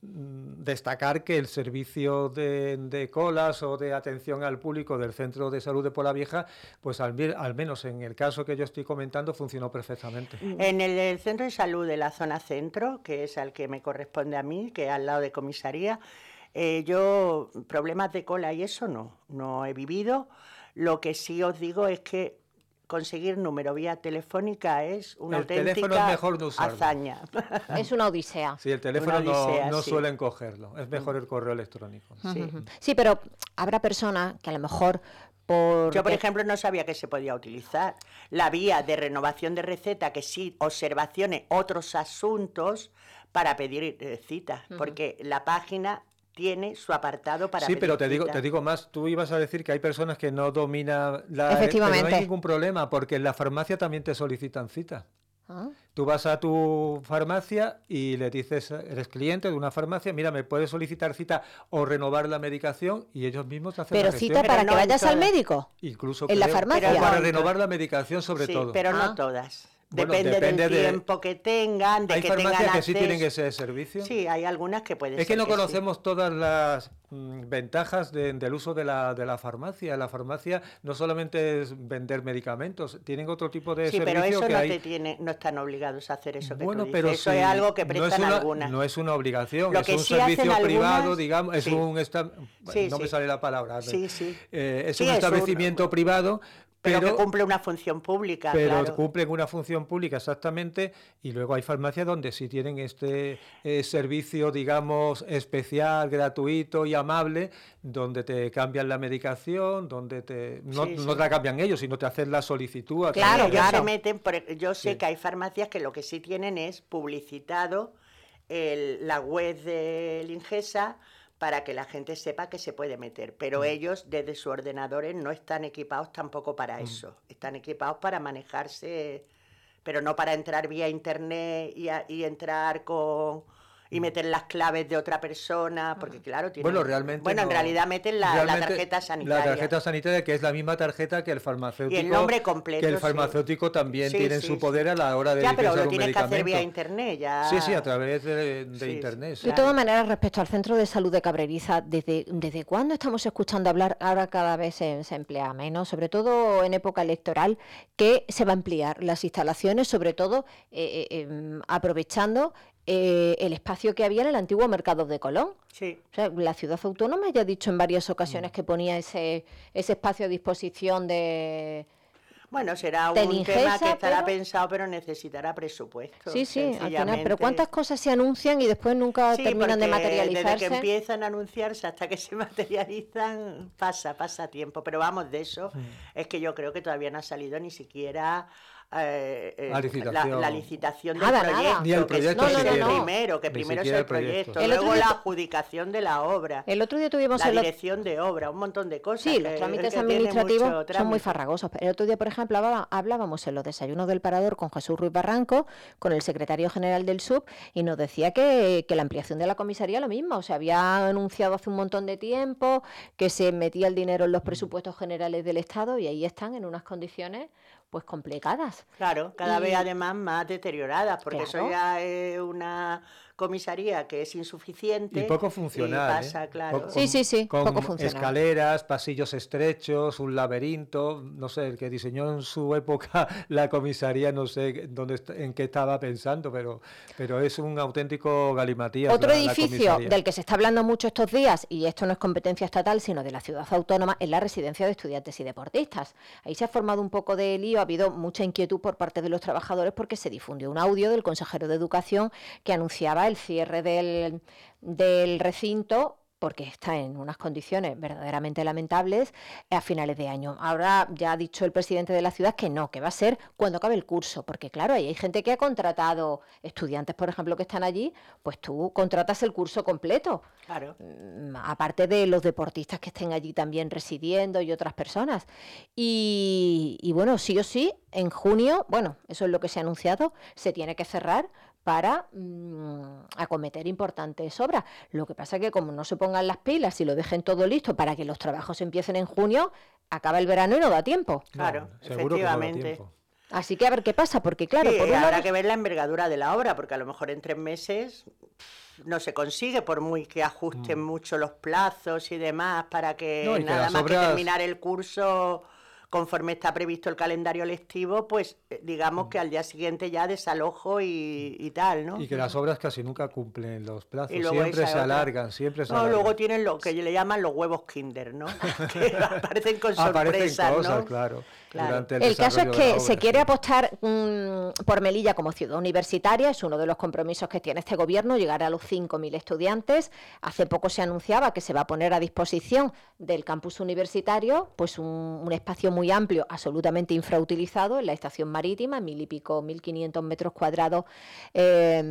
destacar que el servicio de, de colas o de atención al público del Centro de Salud de Polavieja, pues al, mi- al menos en el caso que yo estoy comentando, funcionó perfectamente. En el, el centro de salud de la zona centro, que es al que me corresponde a mí, que es al lado de comisaría, eh, yo problemas de cola y eso no, no he vivido. Lo que sí os digo es que conseguir número vía telefónica es una El teléfono auténtica es mejor no usarlo. hazaña. Es una odisea. Sí, el teléfono Una no, odisea, no sí. suelen cogerlo, es mejor el correo electrónico. Sí. Ujú. Sí, pero habrá personas que a lo mejor por... Yo, por ejemplo, no sabía que se podía utilizar la vía de renovación de receta, que sí, observaciones, otros asuntos para pedir eh, citas, porque la página tiene su apartado para Sí, pedir pero te digo, citas. te digo más, tú ibas a decir que hay personas que no dominan la... Efectivamente. Pero no hay ningún problema, porque en la farmacia también te solicitan cita. ¿Ah? Tú vas a tu farmacia y le dices, eres cliente de una farmacia, mira, me puedes solicitar cita o renovar la medicación y ellos mismos te hacen Pero la gestión. cita Pero para no que en vayas al todas. médico. Incluso en la creo, farmacia. o Pero para no, renovar la medicación sobre Sí, todo. pero Ah. no todas. Bueno, Depende, depende del de- tiempo que tengan, de Hay que farmacias tengan que sí acceso. tienen ese servicio. Sí, hay algunas que pueden Es que ser no sí. conocemos todas las mm, ventajas de- del uso de la, de la farmacia. La farmacia no solamente es vender medicamentos, tienen otro tipo de Sí, pero servicio eso que no hay. te tiene, no están obligados a hacer eso que Bueno, tú dices. pero Eso sí, es algo que no prestan es una, algunas. No es una obligación, Lo es que un sí hacen servicio privado, algunas, digamos, es sí. un esta- Sí, no me sí. sale la palabra, Sí, sí. eh, es Sí, un es un- establecimiento privado, pero, pero, que cumple una función pública, pero claro. cumplen una función pública exactamente, y luego hay farmacias donde sí tienen este eh, servicio, digamos, especial, gratuito y amable, donde te cambian la medicación, donde te no, Sí, no sí. te la cambian ellos, sino te hacen la solicitud. a Claro, través de- Ellos claro. se meten, por- yo sé Sí. que hay farmacias que lo que sí tienen es publicitado el- la web del Ingesa para que la gente sepa que se puede meter, pero Mm. ellos desde sus ordenadores no están equipados tampoco para Mm. eso, están equipados para manejarse, pero no para entrar vía internet y, a- y entrar con y meter las claves de otra persona, porque claro, tienen, Bueno, realmente bueno, en no. realidad meten la, la Realmente, tarjeta sanitaria. La tarjeta sanitaria, que es la misma tarjeta que el farmacéutico. Y el nombre completo, Que el sí. farmacéutico también Sí, tiene en sí, su sí. poder a la hora de Ya, pero dispensar lo un tienes que hacer vía medicamento. internet, ya. Sí, sí, a través de, de Sí, internet. sí. sí. De todas maneras, respecto al Centro de Salud de Cabreriza, ¿desde, desde cuándo estamos escuchando hablar, ahora cada vez se, se emplea menos, sobre todo en época electoral, que se va a ampliar las instalaciones, sobre todo eh, eh, em, aprovechando eh, el espacio que había en el antiguo mercado de Colón? Sí. O sea, la ciudad autónoma ya ha dicho en varias ocasiones que ponía ese, ese espacio a disposición de... Bueno, será un Del tema Ingesa, que estará pero- pensado, pero necesitará presupuesto. Sí, sí, al final, pero sencillamente. ¿cuántas cosas se anuncian y después nunca Sí, terminan de porque materializarse? Desde que empiezan a anunciarse hasta que se materializan, pasa, pasa tiempo. Pero vamos, de eso es que yo creo que todavía no ha salido ni siquiera eh, eh, La licitación. la licitación Nada, del nada. proyecto. Ni el que proyecto es siquiera. el No, no, no. primero, que Ni primero es siquiera el el proyecto. proyecto, El luego otro día la tu- adjudicación de la obra, El otro día tuvimos la el... dirección de obra, un montón de cosas. Sí, que- los el trámites que tiene administrativos mucho son muy trámite. farragosos. El otro día, por ejemplo, hablaba- hablábamos en los desayunos del Parador con Jesús Ruiz Barranco, con el secretario general del S U B, y nos decía que, que la ampliación de la comisaría lo mismo. Se había anunciado hace un montón de tiempo que se metía el dinero en los presupuestos generales del Estado y ahí están en unas condiciones pues complicadas. Claro, cada Y- vez además más deterioradas, porque eso Claro. ya es una comisaría que es insuficiente. Y poco funcional. Y pasa, ¿eh? claro. Poco- Sí, sí, sí, con poco funcional. escaleras, pasillos estrechos, un laberinto. No sé, el que diseñó en su época la comisaría, no sé dónde est- en qué estaba pensando, pero, pero es un auténtico galimatías. Otro la- la edificio comisaría. del que se está hablando mucho estos días, y esto no es competencia estatal, sino de la ciudad autónoma, es la residencia de estudiantes y deportistas. Ahí se ha formado un poco de lío, ha habido mucha inquietud por parte de los trabajadores porque se difundió un audio del consejero de Educación que anunciaba el cierre del, del recinto porque está en unas condiciones verdaderamente lamentables a finales de año. Ahora ya ha dicho el presidente de la ciudad que no, que va a ser cuando acabe el curso, porque claro, ahí hay gente que ha contratado, estudiantes por ejemplo que están allí, pues tú contratas el curso completo, Claro. mm, aparte de los deportistas que estén allí también residiendo y otras personas. Y, y bueno, sí o sí, en junio, bueno, eso es lo que se ha anunciado, se tiene que cerrar para mmm, acometer importantes obras. Lo que pasa es que como no se pongan las pilas y lo dejen todo listo para que los trabajos empiecen en junio, acaba el verano y no da tiempo. Claro, no, seguro efectivamente. Que no da tiempo. Así que a ver qué pasa, porque claro... Sí, por un habrá lado... que ver la envergadura de la obra, porque a lo mejor en tres meses no se consigue, por muy que ajusten mm. mucho los plazos y demás, para que no, y nada que más obras... que terminar el curso conforme está previsto el calendario lectivo, pues digamos que al día siguiente ya desalojo y, y tal, ¿no? Y que las obras casi nunca cumplen los plazos, y siempre se alargan, siempre se no, alargan. Luego tienen lo que le llaman los huevos Kinder, ¿no? Que aparecen con sorpresas, aparecen cosas, ¿no? Claro. Claro. El, el caso es que obra, se quiere sí. apostar mmm, por Melilla como ciudad universitaria, es uno de los compromisos que tiene este gobierno, llegar a los cinco mil estudiantes. Hace poco se anunciaba que se va a poner a disposición del campus universitario pues un, un espacio muy amplio, absolutamente infrautilizado, en la estación marítima, mil y pico, mil quinientos metros cuadrados eh,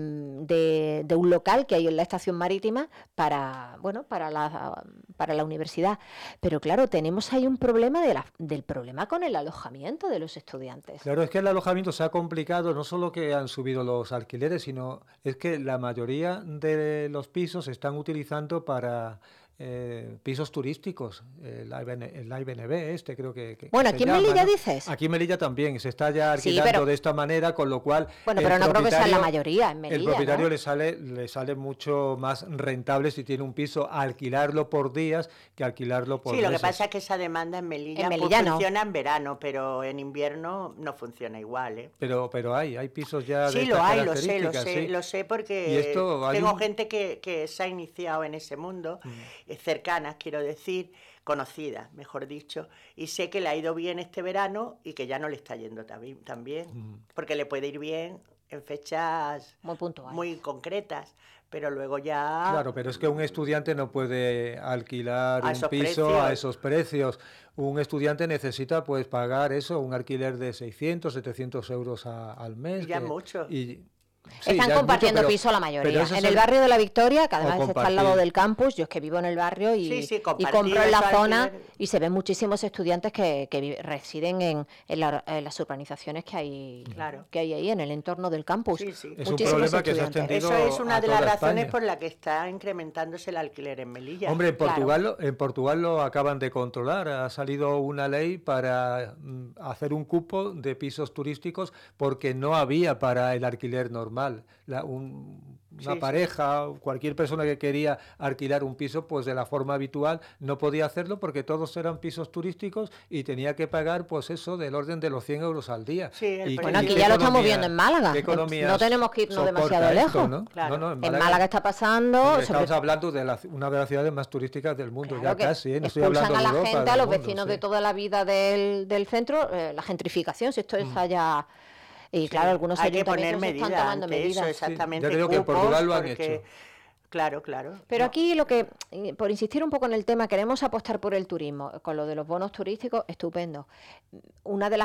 de, de un local que hay en la estación marítima para, bueno, para la, para la universidad. Pero claro, tenemos ahí un problema de la, del problema con el alojamiento. alojamiento de los estudiantes. Claro, es que el alojamiento se ha complicado, no solo que han subido los alquileres, sino es que la mayoría de los pisos se están utilizando para eh, pisos turísticos, el Airbnb este creo que, que Bueno, que aquí en llama, Melilla ¿no? dices. Aquí en Melilla también se está ya alquilando sí, pero... de esta manera, con lo cual bueno, pero no creo que sea la mayoría en Melilla, el propietario ¿no? le sale le sale mucho más rentable si tiene un piso alquilarlo por días que alquilarlo por sí, lo meses. que pasa es que esa demanda en Melilla, en Melilla pues, no. funciona en verano, pero en invierno no funciona igual, ¿eh? Pero pero hay hay pisos ya de sí, estas lo hay, lo sé, características, lo sé, ¿sí? lo sé porque y esto tengo un... gente que, que se ha iniciado en ese mundo, mm. cercanas, quiero decir, conocidas, mejor dicho, y sé que le ha ido bien este verano y que ya no le está yendo tan bien, mm. porque le puede ir bien en fechas muy puntuales, muy concretas, pero luego ya... Claro, pero es que un estudiante no puede alquilar a un piso precios. a esos precios. Un estudiante necesita pues pagar eso, un alquiler de seiscientos, setecientos euros a, al mes. Y ya que, mucho. Y, Sí, están compartiendo mucho, pero, piso la mayoría. En el barrio de la Victoria, que además está al lado del campus, yo es que vivo en el barrio y, sí, sí, y compro en la zona alquiler. Y se ven muchísimos estudiantes que, que residen en, en, la, en las urbanizaciones que hay, claro. que hay ahí en el entorno del campus. Sí, sí. Es un problema que se ha extendido. Eso es una de las razones España. por la que está incrementándose el alquiler en Melilla. Hombre, en Portugal, claro. en Portugal lo acaban de controlar. Ha salido una ley para mm, hacer un cupo de pisos turísticos porque no había para el alquiler normal. La, un, una sí, pareja, sí. cualquier persona que quería alquilar un piso, pues de la forma habitual no podía hacerlo porque todos eran pisos turísticos y tenía que pagar, pues eso, del orden de los cien euros al día. Sí, y, bueno, aquí ya lo estamos viendo en Málaga. No tenemos que irnos demasiado lejos. Esto, ¿no? Claro. No, no, en, Málaga, en Málaga está pasando... Estamos sobre... hablando de la, una de las ciudades más turísticas del mundo, claro ya casi. ¿eh? No estoy expulsan hablando a la de Europa, gente, a los mundo, vecinos sí. de toda la vida del, del centro, eh, la gentrificación, si esto mm. está ya... Y claro, sí, algunos hay que ayuntamientos poner medidas están tomando medidas. Eso, exactamente. Sí, ya creo que en Portugal lo han hecho. Claro, claro. Pero no. aquí lo que, por insistir un poco en el tema, queremos apostar por el turismo. Con lo de los bonos turísticos, estupendo. Una de las,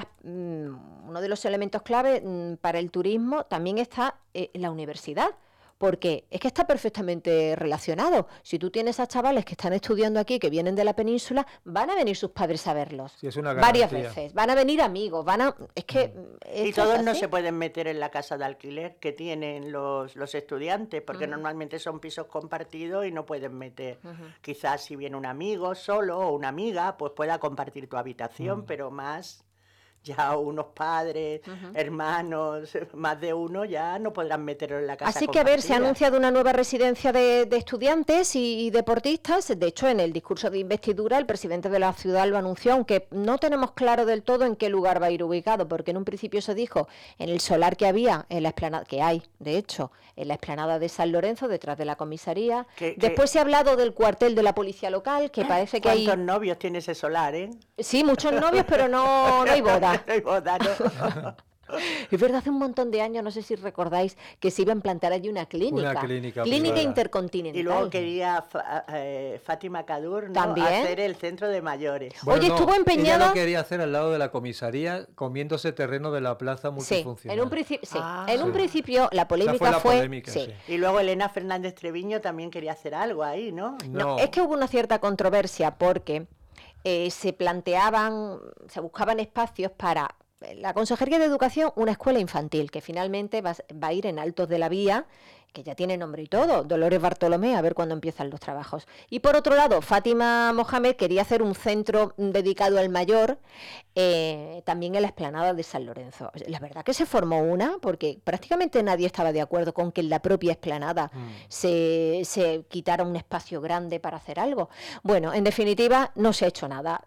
uno de los elementos clave para el turismo también está eh, la universidad. Porque es que está perfectamente relacionado. Si tú tienes a chavales que están estudiando aquí, que vienen de la península, van a venir sus padres a verlos. Sí, es una varias veces. Van a venir amigos, van a... Es que... Y todos no se pueden meter en la casa de alquiler que tienen los, los estudiantes, porque uh-huh. normalmente son pisos compartidos y no pueden meter. Uh-huh. Quizás si viene un amigo solo o una amiga, pues pueda compartir tu habitación, uh-huh. pero más... ya unos padres, uh-huh. hermanos, más de uno ya no podrán meterlo en la casa. Así que a ver, se ha anunciado una nueva residencia de, de estudiantes y, y deportistas. De hecho, en el discurso de investidura el presidente de la ciudad lo anunció, aunque no tenemos claro del todo en qué lugar va a ir ubicado, porque en un principio se dijo en el solar que había, en la explanada, que hay, de hecho, en la explanada de San Lorenzo, detrás de la comisaría. ¿Qué, Después qué? se ha hablado del cuartel de la policía local, que parece que hay... ¿Cuántos novios tiene ese solar, eh? Sí, muchos novios, pero no, no hay boda. No hay boda, no. Es verdad, hace un montón de años, no sé si recordáis, que se iba a implantar allí una clínica. Una clínica, clínica intercontinental. Y luego quería eh, Fátima Kadur, ¿no? ¿También? hacer el centro de mayores. Bueno, Oye, estuvo no, empeñada... Ella lo quería hacer al lado de la comisaría, comiéndose terreno de la plaza multifuncional. Sí, en un, principi- sí. Ah, en sí. un principio la polémica fue... La fue... polémica, sí. sí. Y luego Elena Fernández Treviño también quería hacer algo ahí, ¿no? No, no es que hubo una cierta controversia porque eh, se planteaban, se buscaban espacios para... la Consejería de Educación una escuela infantil que finalmente va, va a ir en Altos de la Vía, que ya tiene nombre y todo, Dolores Bartolomé, a ver cuándo empiezan los trabajos. Y por otro lado, Fátima Mohamed quería hacer un centro dedicado al mayor, eh, también en la explanada de San Lorenzo. La verdad que se formó una, porque prácticamente nadie estaba de acuerdo con que en la propia explanada mm. se, se quitara un espacio grande para hacer algo. Bueno, en definitiva, no se ha hecho nada.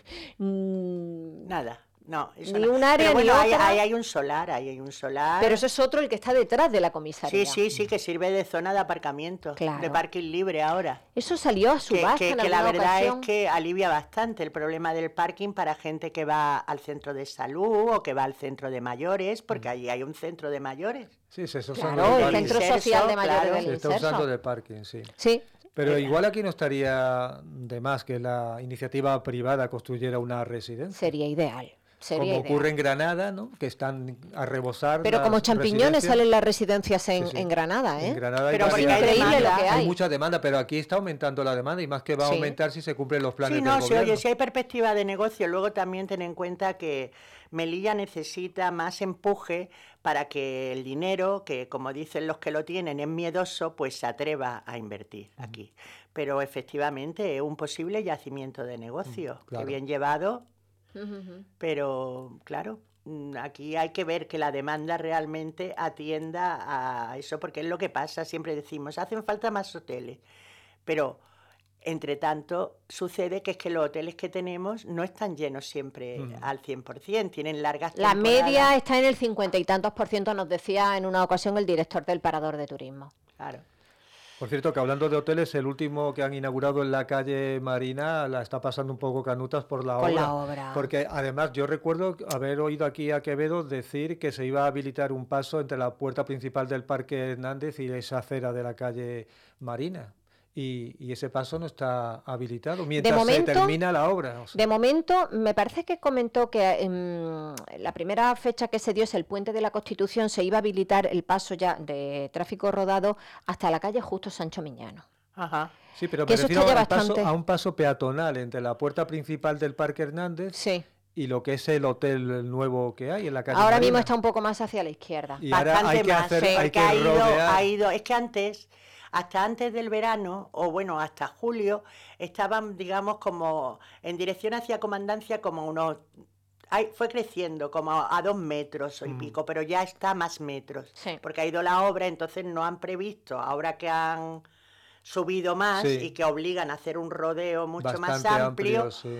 Nada. No, eso ni no. un área, Pero bueno, ni ahí, otra. ahí hay un solar, ahí hay un solar. Pero eso es otro, el que está detrás de la comisaría. Sí, sí, sí, que sirve de zona de aparcamiento, claro. de parking libre ahora. Eso salió a subasta Que, que, en que la verdad ocasión. es que alivia bastante el problema del parking para gente que va al centro de salud o que va al centro de mayores, porque allí hay un centro de mayores. Sí, sí, eso claro, son el centro Inserso, social de mayores claro. del se está Inserso. usando de parking, sí. Sí. Pero Eh, igual aquí no estaría de más que la iniciativa privada construyera una residencia. Sería ideal. Sería como ideal. ocurre en Granada, ¿no? Que están a rebosar. Pero como champiñones salen las residencias en, sí, sí. en Granada, ¿eh? En Granada pero hay, porque varias, hay, increíble demanda, lo que hay. hay mucha demanda, pero aquí está aumentando la demanda y más que va a Sí. aumentar si se cumplen los planes Sí, del no, si, gobierno. oye, si hay perspectiva de negocio, luego también ten en cuenta que Melilla necesita más empuje para que el dinero, que como dicen los que lo tienen es miedoso, pues se atreva a invertir uh-huh. aquí. Pero efectivamente es un posible yacimiento de negocio, uh-huh. claro. que bien llevado, uh-huh. pero claro, aquí hay que ver que la demanda realmente atienda a eso, porque es lo que pasa, siempre decimos, hacen falta más hoteles, pero entre tanto sucede que es que los hoteles que tenemos no están llenos siempre uh-huh. al cien por ciento, tienen largas La temporadas. media está en el cincuenta y tantos por ciento, nos decía en una ocasión el director del Parador de Turismo. Claro. Por cierto, que hablando de hoteles, el último que han inaugurado en la calle Marina la está pasando un poco canutas por la, Con obra, la obra. Porque además yo recuerdo haber oído aquí a Quevedo decir que se iba a habilitar un paso entre la puerta principal del Parque Hernández y esa acera de la calle Marina. Y, y ese paso no está habilitado mientras momento, se termina la obra. O sea. De momento, me parece que comentó que um, la primera fecha que se dio es el Puente de la Constitución, se iba a habilitar el paso ya de tráfico rodado hasta la calle Justo Sancho Miñano. Ajá. Sí, pero que me refiero a, bastante... paso, a un paso peatonal entre la puerta principal del Parque Hernández sí. y lo que es el hotel nuevo que hay en la calle Ahora Marina. mismo está un poco más hacia la izquierda. Y bastante ahora hay que más, hacer, sí, hay que ha ido, rodear. ha ido, es que antes... Hasta antes del verano, o bueno, hasta julio, estaban, digamos, como en dirección hacia Comandancia, como unos... Ay, fue creciendo como a, a dos metros y mm. pico, pero ya está a más metros, sí. porque ha ido la obra, entonces no han previsto, ahora que han subido más sí. y que obligan a hacer un rodeo mucho Bastante más amplio, amplio sí.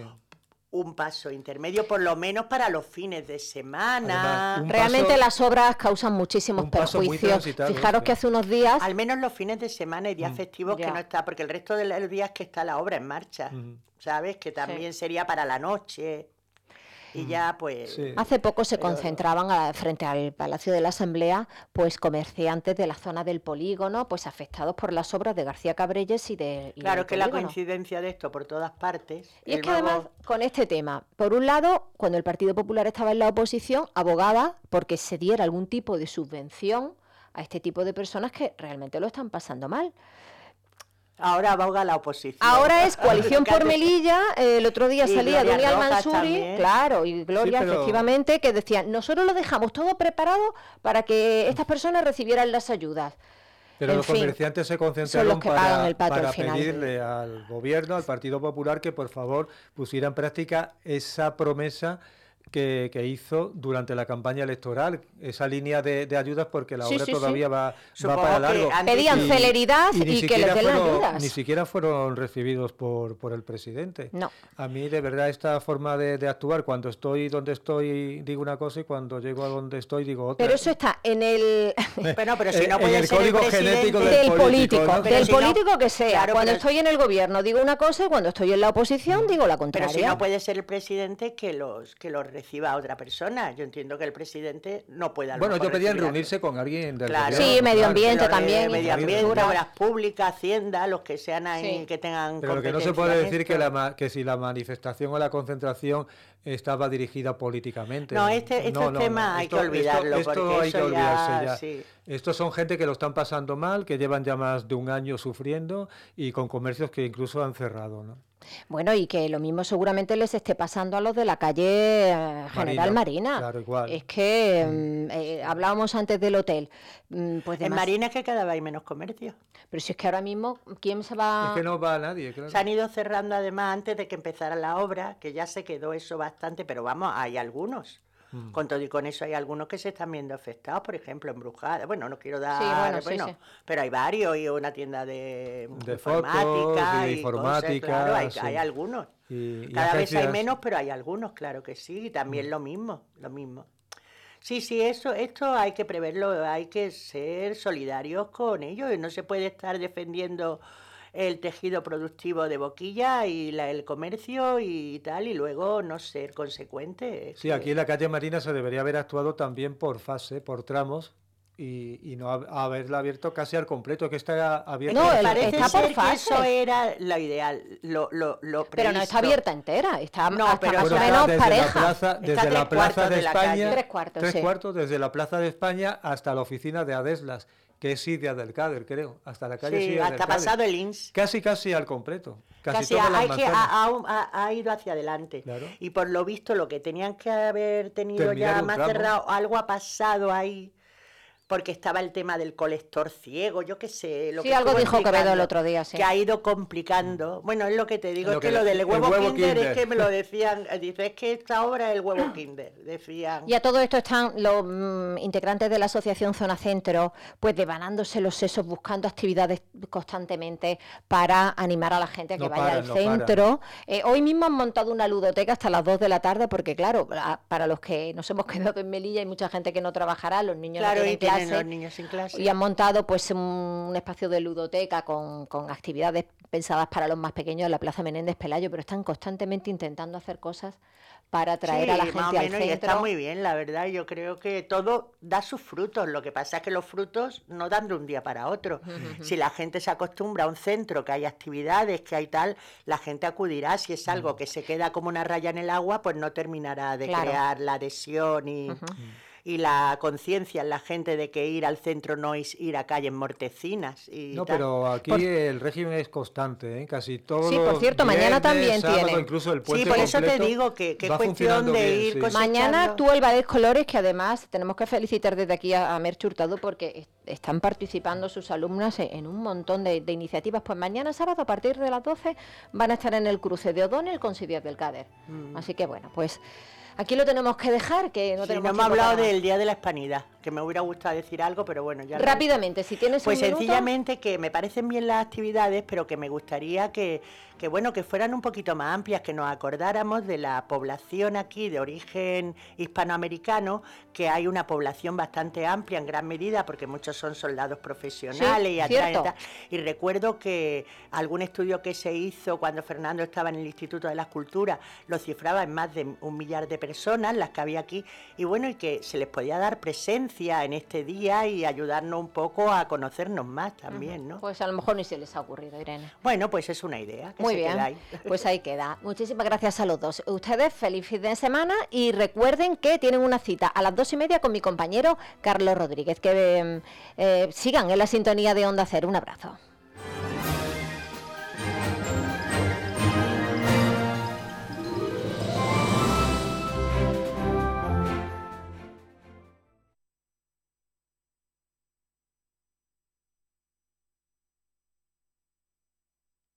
un paso intermedio, por lo menos para los fines de semana. Además, realmente paso, las obras causan muchísimos perjuicios. Fijaros que hace unos días... Al menos los fines de semana y días mm. festivos ya. que no está, porque el resto de los días que está la obra en marcha, mm. ¿sabes? Que también sí. sería para la noche. Y ya pues... Sí. Hace poco se Pero... concentraban a, frente al Palacio de la Asamblea pues comerciantes de la zona del polígono pues afectados por las obras de García Cabrelles y de... Y claro, que polígono. La coincidencia de esto por todas partes... Y es que nuevo... además con este tema, por un lado, cuando el Partido Popular estaba en la oposición, abogaba porque se diera algún tipo de subvención a este tipo de personas que realmente lo están pasando mal. Ahora aboga la oposición. Ahora es Coalición por Melilla, eh, el otro día y salía Gloria Dunia Rojas Al-Mansuri, también. claro, y Gloria sí, pero... efectivamente, que decían, nosotros lo dejamos todo preparado para que estas personas recibieran las ayudas. Pero en los fin, comerciantes se concentraron para, para al pedirle al gobierno, al Partido Popular, que por favor pusiera en práctica esa promesa Que, que hizo durante la campaña electoral, esa línea de, de ayudas, porque la sí, obra sí, todavía sí. va, va para largo. Pedían y, celeridad y, y, y que les den las fueron, ayudas. Ni siquiera fueron recibidos por, por el presidente. No. A mí, de verdad, esta forma de, de actuar, cuando estoy donde estoy digo una cosa y cuando llego a donde estoy digo otra. Pero eso está en el... Bueno, pero si no en puede el ser código el genético del, del, del político, político, ¿no? del si político no, que sea. Claro, cuando pero, estoy en el gobierno digo una cosa y cuando estoy en la oposición digo la contraria. Pero si no puede ser el presidente que los que los reciba a otra persona. Yo entiendo que el presidente no pueda. Bueno, yo pedían reunirse con alguien del claro, gobierno. Sí, medio claro. ambiente también. Medio ambiente, obras públicas, Hacienda, los que sean ahí, sí. que tengan Pero lo que no se puede decir que, la, que si la manifestación o la concentración estaba dirigida políticamente. No, este, estos no, no, temas no. hay Esto, que olvidarlo. Esto, esto porque hay eso que olvidarse ya, ya. Sí. Estos son gente que lo están pasando mal, que llevan ya más de un año sufriendo y con comercios que incluso han cerrado, ¿no? Bueno, y que lo mismo seguramente les esté pasando a los de la calle eh, General Marina. Marina. Claro, igual. Es que mm. eh, hablábamos antes del hotel. Mm, pues en demás... Marina es que cada vez hay menos comercio. Pero si es que ahora mismo, ¿quién se va...? Es que no va a nadie, claro. Se han ido cerrando además antes de que empezara la obra, que ya se quedó eso bastante, pero vamos, hay algunos. Mm. Con todo y con eso hay algunos que se están viendo afectados, por ejemplo, en Brujada. Bueno, no quiero dar... Sí, bueno, bueno sí, sí. Pero hay varios, y una tienda de, de informática. Fotos, de y informática, cosas, claro, hay, sí. hay algunos. Y, y Cada agencias... vez hay menos, pero hay algunos, claro que sí. Y también mm. lo mismo, lo mismo. Sí, sí, eso, esto hay que preverlo, hay que ser solidarios con ellos. Y no se puede estar defendiendo el tejido productivo de Boquilla y la, el comercio y tal, y luego no ser consecuente. Sí, que... aquí en la calle Marina se debería haber actuado también por fase, por tramos, y, y no haberla abierto casi al completo, que está abierta. No, parece está por fase. Eso era lo ideal, lo, lo, lo pero no está abierta entera, está no, hasta pero más bueno, o menos desde pareja. La plaza, desde está la plaza de, de España, tres cuartos, tres sí. cuartos, desde la plaza de España hasta la oficina de Adeslas, que es Sidia del Cáder, creo, hasta la calle sí, Sidia hasta del Cáder. pasado el I N S. Casi, casi al completo. Casi, casi todas ha, las hay que, manzanas. ha, ha, ha ido hacia adelante. Claro. Y por lo visto, lo que tenían que haber tenido Terminar ya un más tramo. cerrado, algo ha pasado ahí, porque estaba el tema del colector ciego, yo qué sé. Lo sí, que algo dijo Quevedo el otro día, sí. Que ha ido complicando. Bueno, es lo que te digo, lo es que, que lo del huevo, huevo kinder, kinder es que me lo decían, dice, es que esta obra es el huevo kinder, decían. Y a todo esto están los mm, integrantes de la asociación Zona Centro, pues devanándose los sesos, buscando actividades constantemente para animar a la gente a que no vaya paran, al no centro. Eh, hoy mismo han montado una ludoteca hasta las dos de la tarde, porque claro, para los que nos hemos quedado en Melilla hay mucha gente que no trabajará, los niños claro, no tienen y tienen clase. los niños sin clase. Y han montado pues un, un espacio de ludoteca con, con actividades pensadas para los más pequeños en la Plaza Menéndez Pelayo, pero están constantemente intentando hacer cosas para atraer sí, a la gente más o al menos, centro. Y está muy bien, la verdad. Yo creo que todo da sus frutos. Lo que pasa es que los frutos no dan de un día para otro. Uh-huh. Si la gente se acostumbra a un centro, que hay actividades, que hay tal, la gente acudirá. Si es algo uh-huh. que se queda como una raya en el agua, pues no terminará de claro. crear la adhesión y... Uh-huh. y la conciencia en la gente de que ir al centro no es ir a calles mortecinas. Y no, tal. pero aquí por... el régimen es constante, ¿eh? Casi todo. Sí, por cierto, viernes, mañana también sábado, tiene. Incluso el puente sí, por eso completo te digo que, que es cuestión de bien, ir sí. cosechando. Mañana actúa el Ballet Colores, que además tenemos que felicitar desde aquí a, a Merche Hurtado porque están participando sus alumnas en un montón de, de iniciativas. Pues mañana sábado a partir de las doce van a estar en el cruce de O'Donnell con Sidia del Cáder. Mm. Así que bueno, pues... aquí lo tenemos que dejar, que no sí, tenemos no hemos hablado del Día de la Hispanidad, que me hubiera gustado decir algo, pero bueno, ya rápidamente, si tienes pues un minuto. Sencillamente que me parecen bien las actividades, pero que me gustaría que, que bueno, que fueran un poquito más amplias, que nos acordáramos de la población aquí de origen hispanoamericano, que hay una población bastante amplia en gran medida, porque muchos son soldados profesionales sí, y atraen y tal. Y recuerdo que algún estudio que se hizo cuando Fernando estaba en el Instituto de las Culturas lo cifraba en más de un millar de personas, las que había aquí, y bueno, y que se les podía dar presencia en este día y ayudarnos un poco a conocernos más también, ¿no? Pues a lo mejor ni se les ha ocurrido, Irene. Bueno, pues es una idea. Que Muy se bien, queda ahí. Pues ahí queda. Muchísimas gracias a los dos. Ustedes, feliz fin de semana y recuerden que tienen una cita a las dos y media con mi compañero Carlos Rodríguez. Que eh, eh, sigan en la sintonía de Onda Cero. Un abrazo.